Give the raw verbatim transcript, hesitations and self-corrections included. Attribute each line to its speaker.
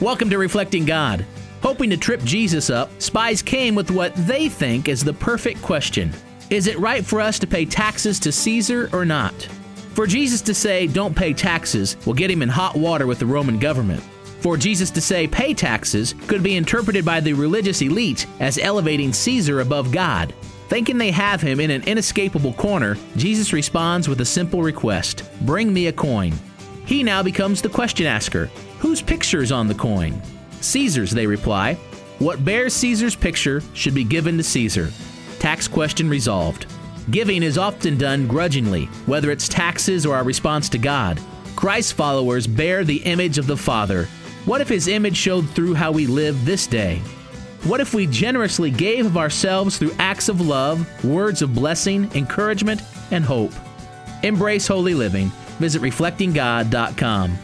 Speaker 1: Welcome to Reflecting God. Hoping to trip Jesus up, spies came with what they think is the perfect question. Is it right for us to pay taxes to Caesar or not? For Jesus to say, don't pay taxes, will get him in hot water with the Roman government. For Jesus to say, pay taxes, could be interpreted by the religious elite as elevating Caesar above God. Thinking they have him in an inescapable corner, Jesus responds with a simple request, bring me a coin. He now becomes the question asker. Whose picture is on the coin? Caesar's, they reply. What bears Caesar's picture should be given to Caesar. Tax question resolved. Giving is often done grudgingly, whether it's taxes or our response to God. Christ's followers bear the image of the Father. What if His image showed through how we live this day? What if we generously gave of ourselves through acts of love, words of blessing, encouragement, and hope? Embrace holy living. Visit reflecting god dot com.